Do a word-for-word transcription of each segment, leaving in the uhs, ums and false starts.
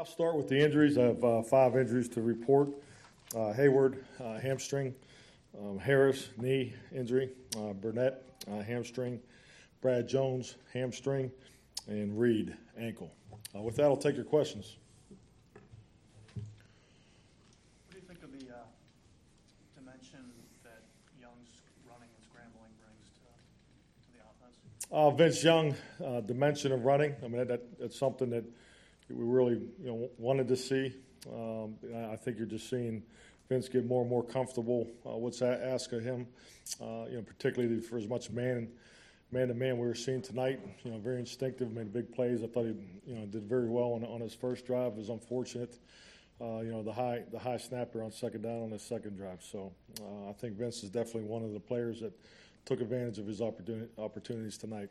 start with the injuries. I have uh, five injuries to report. Uh, Hayward, uh, hamstring. Um, Harris, knee injury. Uh, Burnett, uh, hamstring. Brad Jones, hamstring. And Reed, ankle. Uh, with that, I'll take your questions. What do you think of the uh, dimension that Young's running and scrambling brings to, to the offense? Uh, Vince Young, uh, dimension of running. I mean, that, that's something that we really, you know, wanted to see. Um, I think you're just seeing Vince get more and more comfortable. Uh, what's asked of him, uh, you know, particularly for as much man, man to man we were seeing tonight. You know, very instinctive, made big plays. I thought he, you know, did very well on, on his first drive. It was unfortunate, uh, you know, the high the high snapper on second down on his second drive. So uh, I think Vince is definitely one of the players that took advantage of his opportunity, opportunities tonight.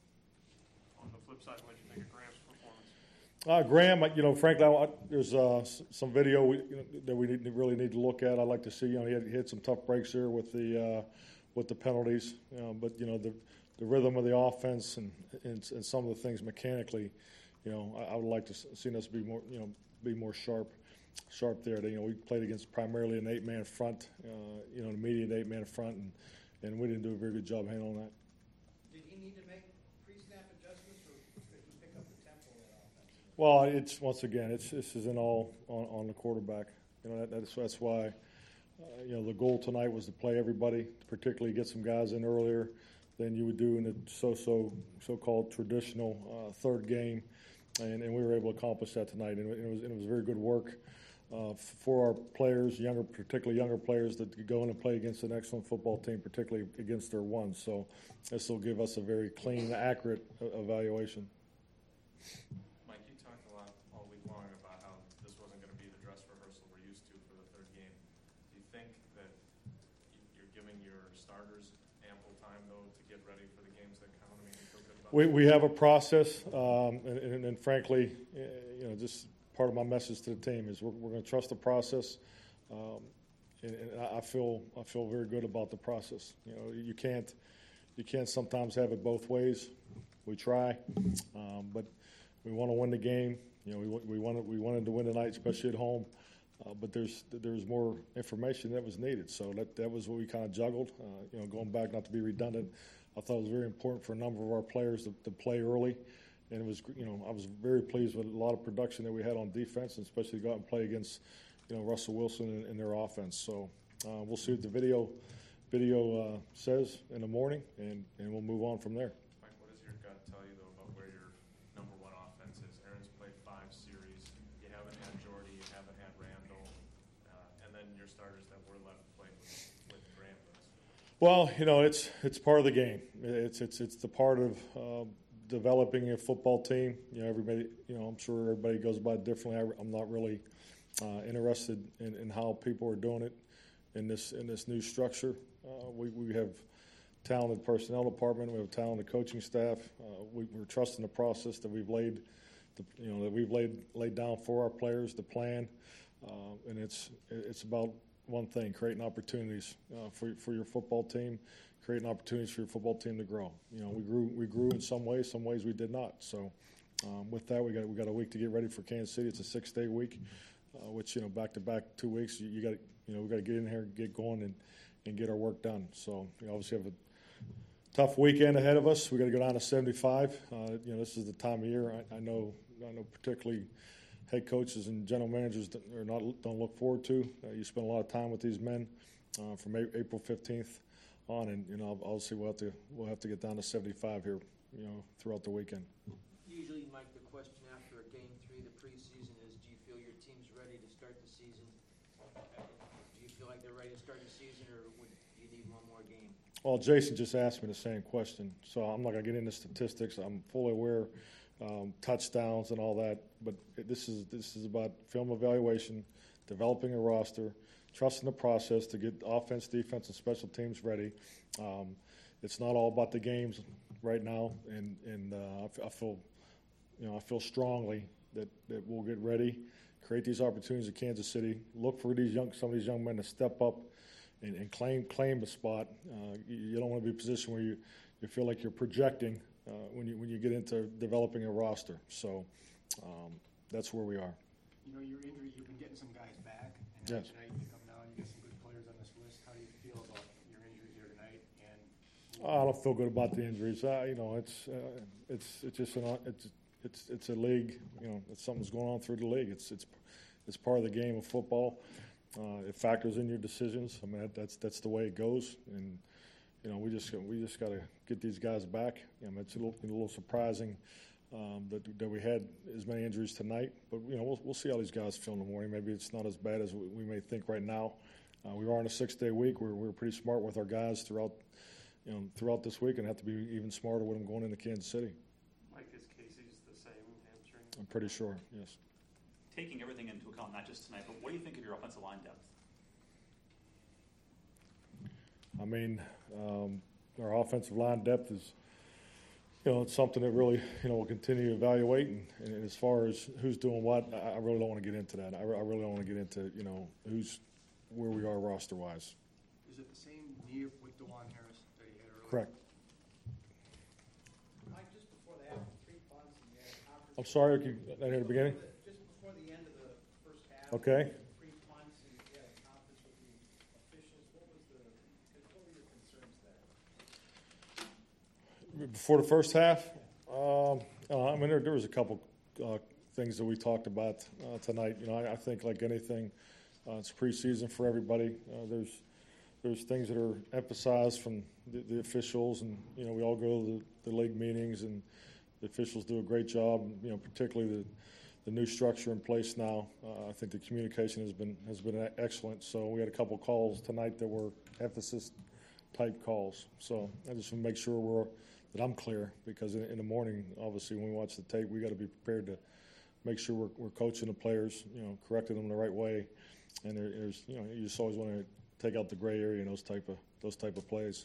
On the flip side, what did you think of Graham's performance? Uh, Graham, you know, frankly, I, there's uh, some video we, you know, that we need, really need to look at. I'd like to see. You know, he had, he had some tough breaks here with the uh, with the penalties, you know, but you know the the rhythm of the offense and, and and some of the things mechanically, you know, I, I would like to see us be more, you know, be more sharp, sharp there. You know, we played against primarily an eight-man front, uh, you know, an immediate eight-man front, and and we didn't do a very good job handling that. Did he need to make pre-snap adjustments, or could he pick up the tempo of that offense? Well, it's once again, it's this isn't all on, on the quarterback. You know, that, that's that's why, uh, you know, the goal tonight was to play everybody, particularly get some guys in earlier than you would do in the so so so-called traditional uh, third game, and, and we were able to accomplish that tonight. And it was and it was very good work uh, for our players, younger, particularly younger players that could go in and play against an excellent football team, particularly against their ones. So this will give us a very clean, accurate evaluation. Mike, you talked a lot all week long about how this wasn't going to be the dress rehearsal we're used to for the third game. Do you think that you're giving your starters ample time, though, to get ready for the games that count? I mean, you feel good about We, we have a process, um, and, and, and frankly, you know, just part of my message to the team is we're, we're going to trust the process, um, and, and I feel I feel very good about the process. You know, you can't you can't sometimes have it both ways. We try, um, but we want to win the game. You know, we we wanted we wanted to win tonight, especially at home. Uh, but there's there's more information that was needed, so that that was what we kind of juggled. Uh, you know, going back, not to be redundant, I thought it was very important for a number of our players to, to play early, and it was, you know, I was very pleased with a lot of production that we had on defense, and especially go out and play against, you know, Russell Wilson and, and their offense. So uh, we'll see what the video video uh, says in the morning, and, and we'll move on from there. Mike, what does your gut tell you, though, about where your number one offense is? Aaron's played five series. You haven't had Jordy. You haven't had Randall. Uh, and then your starters that were left playing with, with Graham. Well, you know, it's it's part of the game. It's it's it's the part of uh, developing a football team. You know, everybody. You know, I'm sure everybody goes about it differently. I, I'm not really uh, interested in, in how people are doing it in this in this new structure. Uh, we we have talented personnel department. We have talented coaching staff. Uh, we, we're trusting the process that we've laid, the, you know, that we've laid laid down for our players, the plan, uh, and it's it's about one thing: creating opportunities uh, for for your football team, creating opportunities for your football team to grow. You know, we grew we grew in some ways, some ways we did not. So, um, with that, we got we got a week to get ready for Kansas City. It's a six day week, uh, which, you know, back to back two weeks. You, you got you know we got to get in here, get going, and and get our work done. So we obviously have a tough weekend ahead of us. We got to go down to seventy-five. Uh, you know, this is the time of year. I, I know, I know, particularly head coaches and general managers that are not don't look forward to. Uh, you spend a lot of time with these men uh, from a- April fifteenth on, and you know, obviously we'll have to we'll have to get down to seventy-five here, you know, throughout the weekend. Usually, Mike, the question after a game three, the preseason, is: do you feel your team's ready to start the season? Do you feel like they're ready to start the season, or would you need one more game? Well, Jason just asked me the same question, so I'm not going to get into statistics. I'm fully aware, um, touchdowns and all that, but this is this is about film evaluation, developing a roster, trusting the process to get offense, defense, and special teams ready. Um, it's not all about the games right now, and and uh, I feel, you know, I feel strongly that, that we'll get ready, create these opportunities in Kansas City, look for these young some of these young men to step up and, and claim claim the spot. Uh, you, you don't want to be in a position where you, you feel like you're projecting uh, when you when you get into developing a roster. So um, that's where we are. you know, your injury, you've been getting some guys back, and now Yes. tonight you come down, you get some good players on this list. How do you feel about your injuries here tonight? And I don't feel good about the injuries. Uh, you know, it's uh, it's it's just an it's it's it's a league. You know, it's something's going on through the league. It's it's it's part of the game of football. Uh, it factors in your decisions. I mean, that, that's that's the way it goes. And you know, we just we just got to get these guys back. I mean, it's a little, a little surprising um, that that we had as many injuries tonight. But you know, we'll we'll see how these guys feel in the morning. Maybe it's not as bad as we, we may think right now. Uh, we are on a six-day week. We're we're pretty smart with our guys throughout. You know, throughout this week, and have to be even smarter with them going into Kansas City. Mike, is Casey's the same hamstring? I'm pretty sure, yes. Taking everything into account, not just tonight, but what do you think of your offensive line depth? I mean, um, our offensive line depth is, you know, it's something that really, you know, we'll continue to evaluate. And, and as far as who's doing what, I, I really don't want to get into that. I, I really don't want to get into, you know, who's where we are roster-wise. is it the same knee with DeJuan Harris that he had earlier? Correct. Mike, just before the half, three punts and you had a conference. I'm sorry, I didn't hear the beginning. Just before the end of the first half. Okay. Three punts and you had a conference with the officials. What was the, what were your concerns there? Before the first half, um, uh, I mean, there, there was a couple uh, things that we talked about uh, tonight. You know, I, I think like anything, uh, it's preseason for everybody. Uh, there's there's things that are emphasized from the, the officials, and you know, we all go to the, the league meetings, and the officials do a great job. You know, particularly the the new structure in place now. Uh, I think the communication has been has been excellent. So we had a couple calls tonight that were emphasis type calls. So I just want to make sure we're that I'm clear, because in, in the morning, obviously, when we watch the tape, we got to be prepared to make sure we're, we're coaching the players, you know, correcting them the right way. And there, there's, you know, you just always want to take out the gray area in those type of those type of plays.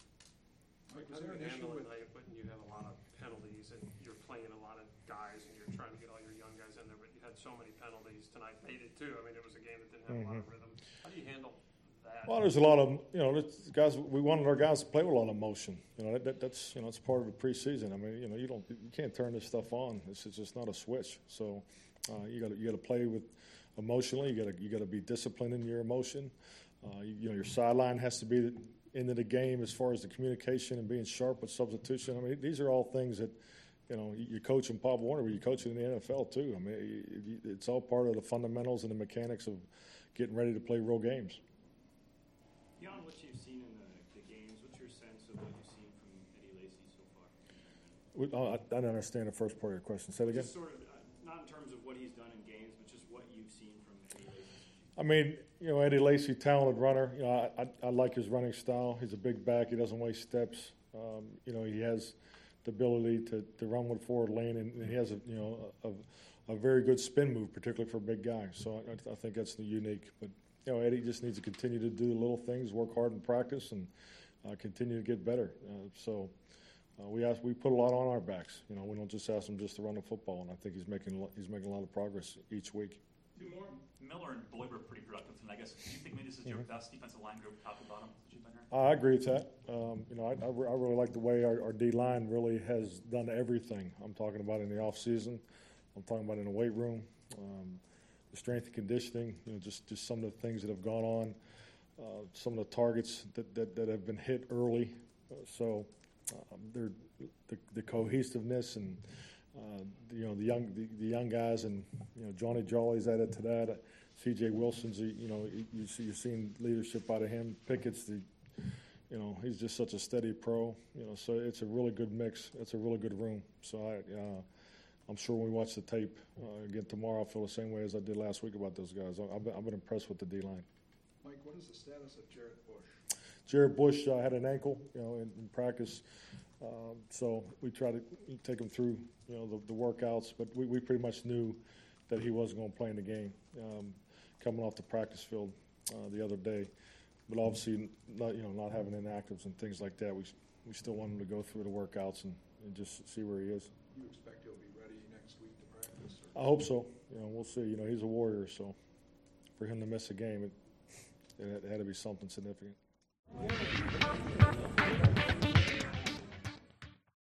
Mike, was there an issue with night when you have a lot of penalties and you're playing a lot of guys and you're trying to get all your young guys in there, but you had so many penalties tonight, made it too. I mean, it was a game that didn't have mm-hmm. a lot of rhythm. How do you handle that? Well, there's a lot of, you know, guys. We wanted our guys to play with a lot of emotion. You know, that, that, that's you know, it's part of the preseason. I mean, you know, you don't, you can't turn this stuff on. It's, it's just not a switch. So uh, you got to, you got to play with emotionally. You got to, you got to be disciplined in your emotion. Uh, you, you know, your sideline has to be into the game as far as the communication and being sharp with substitution. I mean, these are all things that, you know, you coach in Pop Warner, but you coach in the N F L too. I mean, it's all part of the fundamentals and the mechanics of getting ready to play real games. Beyond what you've seen in the, the games, what's your sense of what you've seen from Eddie Lacy so far? We, oh, I, I don't understand the first part of your question. Say it again. Just sort of, uh, not in terms of what he's done in games, but just what you've seen from Eddie Lacy. I mean, you know, Eddie Lacy, talented runner. You know, I, I, I like his running style. He's a big back. He doesn't waste steps. Um, you know, he has the ability to, to run with forward lane, and, and he has a you know a, a very good spin move, particularly for a big guy. So I, I think that's the unique. But you know, Eddie just needs to continue to do little things, work hard in practice, and uh, continue to get better. Uh, so uh, we ask, we put a lot on our backs. You know, we don't just ask him just to run the football, and I think he's making he's making a lot of progress each week. Two more. Miller and Boyd were pretty productive tonight. I guess. Do you think maybe this is your mm-hmm. best defensive line group, top to bottom, that you've been here? I agree with that. Um, you know, I, I, re- I really like the way our, our D line really has done everything. I'm talking about in the off season. I'm talking about in the weight room. Um, The strength and conditioning, you know, just, just some of the things that have gone on, uh, some of the targets that, that, that have been hit early. Uh, so um, they're, the, the cohesiveness and, uh, the, you know, the young the, the young guys, and, you know, Johnny Jolly's added to that. Uh, C J Wilson's, you know, you see, you're seeing leadership out of him. Pickett's the, you know, he's just such a steady pro. You know, so it's a really good mix. It's a really good room. So I, uh, I'm sure when we watch the tape uh, again tomorrow, I'll feel the same way as I did last week about those guys. I've been, I've been impressed with the D-line. Mike, what is the status of Jarrett Bush? Jarrett Bush uh, had an ankle, you know, in, in practice. Um, so we try to take him through, you know, the, the workouts. But we, we pretty much knew that he wasn't going to play in the game um, coming off the practice field uh, the other day. But obviously, not, you know, not having inactives and things like that, we we still want him to go through the workouts and, and just see where he is. You expect he'll be ready next week to practice? Or? I hope so. You know, we'll see. You know, he's a warrior, so for him to miss a game, it, it had to be something significant.